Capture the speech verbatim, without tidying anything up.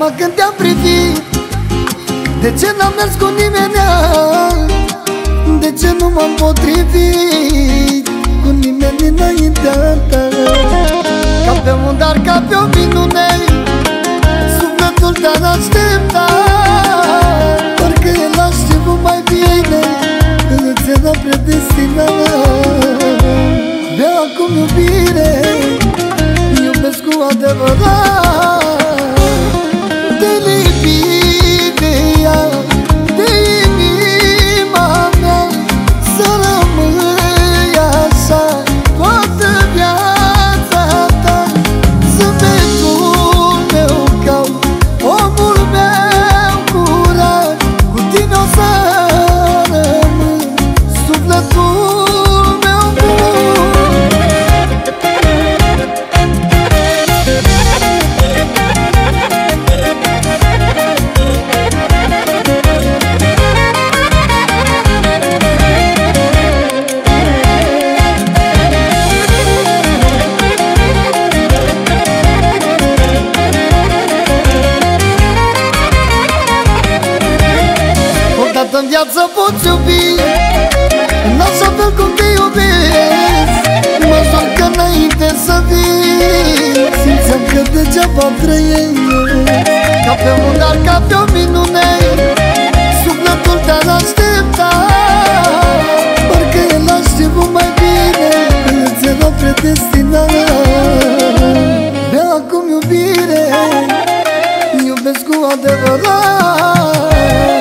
seama când te-am privit, de ce n-am mers cu nimenea, de ce nu m-am potrivit cu nimeni înaintea ta. Ca pe un dar, ca pe o minune, sufletul te-ar aștepta, parcă el a știut mai bine când îți era predestinat. De acum iubire, iubesc cu adevărat, te lipit de ea, de inima mea, să rămâi așa toată viața ta. Zâmbetul meu caut, omul meu curat, cu tine o să rămân, sufletul meu bun. Odată în viață poți iubi în așa fel cum te iubesc. Mă jur că înainte să vii simțeam că degeaba trăiesc. Ca pe un dar, ca pe o minune, sufletul te-ar aștepta, parcă el a știut mai bine când îți era predestinat. De acum iubire, iubesc cu adevărat,